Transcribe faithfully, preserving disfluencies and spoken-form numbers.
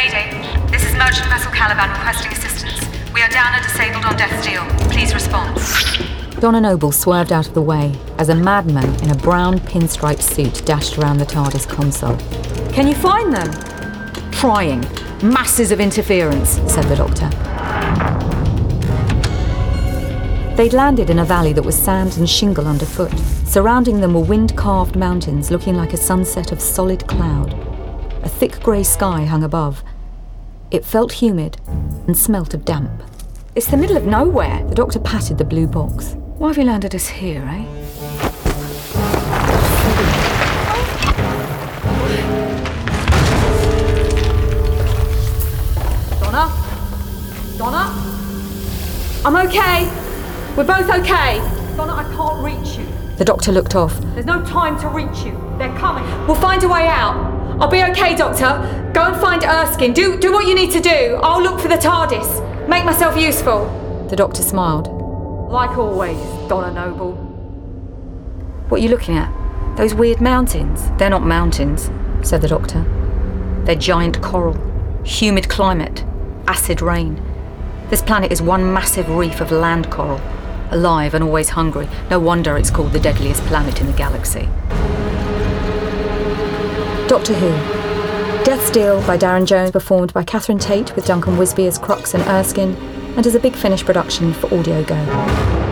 Mayday. This is Merchant Vessel Caliban requesting assistance. We are down and disabled on Death's Deal. Please respond. Donna Noble swerved out of the way as a madman in a brown pinstripe suit dashed around the TARDIS console. Can you find them? Trying. Masses of interference, said the Doctor. They'd landed in a valley that was sand and shingle underfoot. Surrounding them were wind-carved mountains looking like a sunset of solid cloud. A thick grey sky hung above. It felt humid and smelt of damp. It's the middle of nowhere. The Doctor patted the blue box. Why have you landed us here, eh? Donna? Donna? I'm okay. We're both okay. Donna, I can't reach you. The Doctor looked off. There's no time to reach you. They're coming. We'll find a way out. I'll be okay, Doctor. Go and find Erskine. Do, do what you need to do. I'll look for the TARDIS. Make myself useful. The Doctor smiled. Like always, Donna Noble. What are you looking at? Those weird mountains? They're not mountains, said the Doctor. They're giant coral. Humid climate. Acid rain. This planet is one massive reef of land coral. Alive and always hungry. No wonder it's called the deadliest planet in the galaxy. Doctor Who. Death's Deal by Darren Jones, performed by Catherine Tate with Duncan Wisby as Crux and Erskine, and as a Big Finish production for Audio Go.